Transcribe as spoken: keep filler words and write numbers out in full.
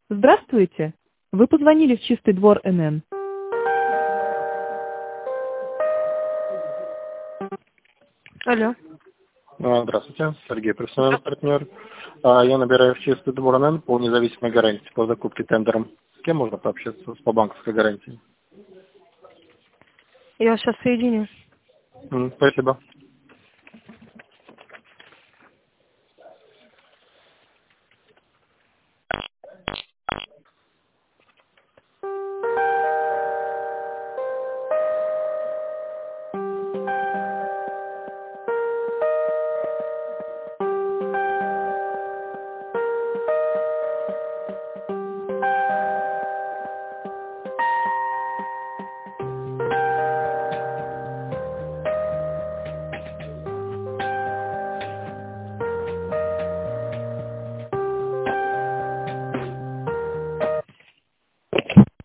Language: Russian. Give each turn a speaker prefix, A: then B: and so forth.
A: Здравствуйте. Вы позвонили в Чистый двор эн эн. Алло.
B: А, Здравствуйте, Сергей, профессиональный партнер. А, Я набираю в Чистый двор эн эн по независимой гарантии по закупке тендером. С кем можно пообщаться по банковской гарантии?
A: Я вас сейчас соединю.
B: М, Спасибо.